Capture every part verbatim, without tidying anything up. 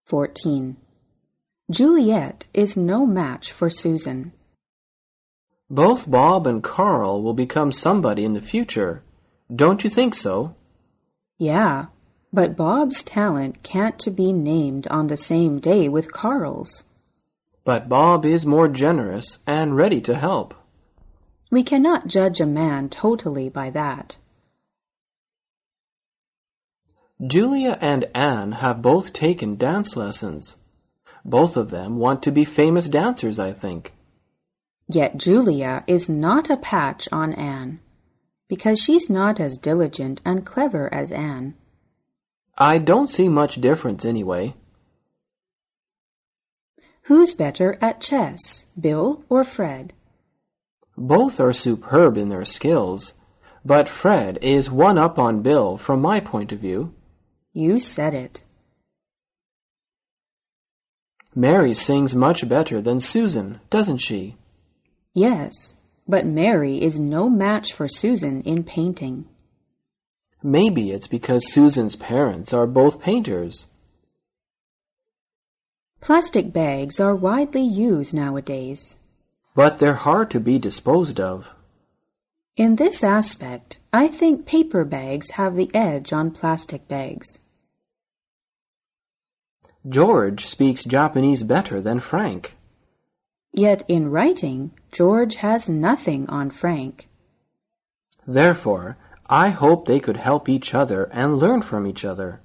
fourteen. Juliet is no match for Susan. Both Bob and Carl will become somebody in the future. Don't you think so? Yeah, but Bob's talent can't be named on the same day with Carl's. But Bob is more generous and ready to help. We cannot judge a man totally by that. Julia and Anne have both taken dance lessons. Both of them want to be famous dancers, I think. Yet Julia is not a patch on Anne, because she's not as diligent and clever as Anne. I don't see much difference anyway. Who's better at chess, Bill or Fred? Both are superb in their skills, but Fred is one up on Bill from my point of view. You said it. Mary sings much better than Susan, doesn't she? Yes, but Mary is no match for Susan in painting. Maybe it's because Susan's parents are both painters. Plastic bags are widely used nowadays. But they're hard to be disposed of. In this aspect, I think paper bags have the edge on plastic bags. George speaks Japanese better than Frank. Yet in writing, George has nothing on Frank. Therefore, I hope they could help each other and learn from each other.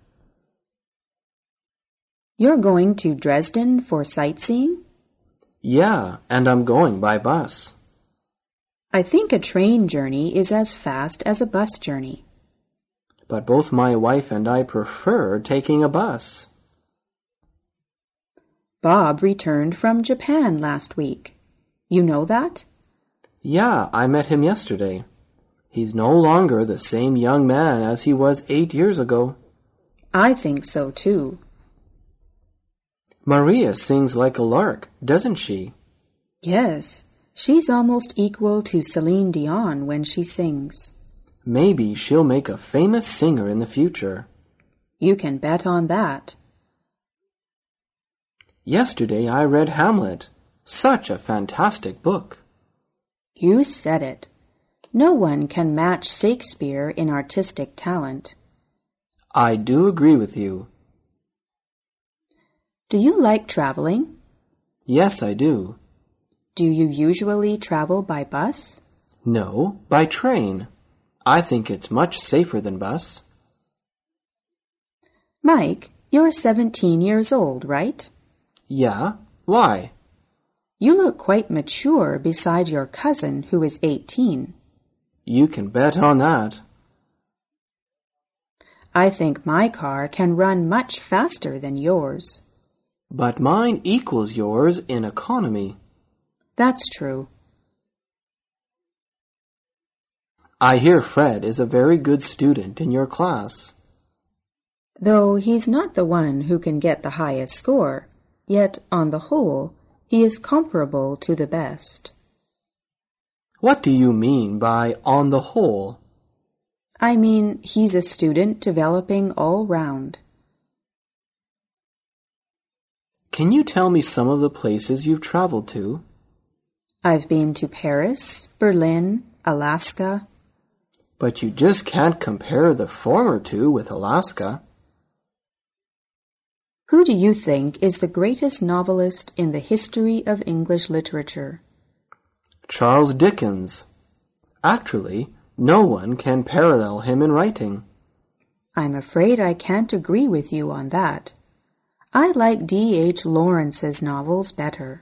You're going to Dresden for sightseeing? Yeah, and I'm going by bus. I think a train journey is as fast as a bus journey. But both my wife and I prefer taking a bus. Bob returned from Japan last week. You know that? Yeah, I met him yesterday. He's no longer the same young man as he was eight years ago. I think so too. Maria sings like a lark, doesn't she? Yes, she's almost equal to Celine Dion when she sings. Maybe she'll make a famous singer in the future. You can bet on that. Yesterday I read Hamlet. Such a fantastic book. You said it. No one can match Shakespeare in artistic talent. I do agree with you. Do you like traveling? Yes, I do. Do you usually travel by bus? No, by train. I think it's much safer than bus. Mike, you're seventeen years old, right? Yeah, why? You look quite mature beside your cousin who is eighteen. You can bet on that. I think my car can run much faster than yours. But mine equals yours in economy. That's true. I hear Fred is a very good student in your class. Though he's not the one who can get the highest score, yet, on the whole, he is comparable to the best. What do you mean by on the whole? I mean he's a student developing all round. Can you tell me some of the places you've traveled to? I've been to Paris, Berlin, Alaska. But you just can't compare the former two with Alaska. Who do you think is the greatest novelist in the history of English literature? Charles Dickens. Actually, no one can parallel him in writing. I'm afraid I can't agree with you on that. I like D H Lawrence's novels better.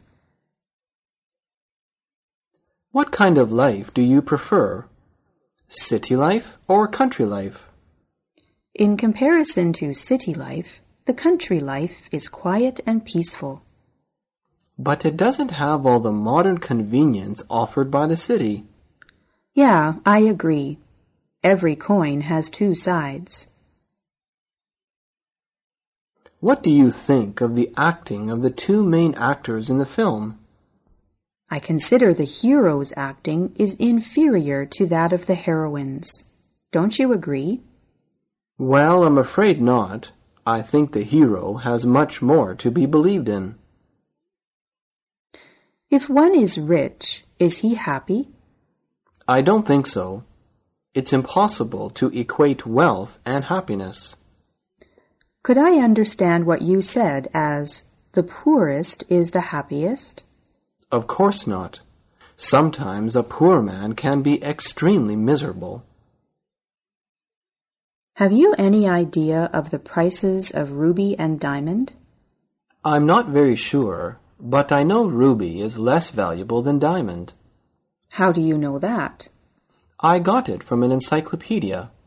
What kind of life do you prefer? City life or country life? In comparison to city life, the country life is quiet and peaceful. But it doesn't have all the modern convenience offered by the city. Yeah, I agree. Every coin has two sides. What do you think of the acting of the two main actors in the film? I consider the hero's acting is inferior to that of the heroines. Don't you agree? Well, I'm afraid not. I think the hero has much more to be believed in. If one is rich, is he happy? I don't think so. It's impossible to equate wealth and happiness. Could I understand what you said as the poorest is the happiest? Of course not. Sometimes a poor man can be extremely miserable. Have you any idea of the prices of ruby and diamond? I'm not very sure, but I know ruby is less valuable than diamond. How do you know that? I got it from an encyclopedia.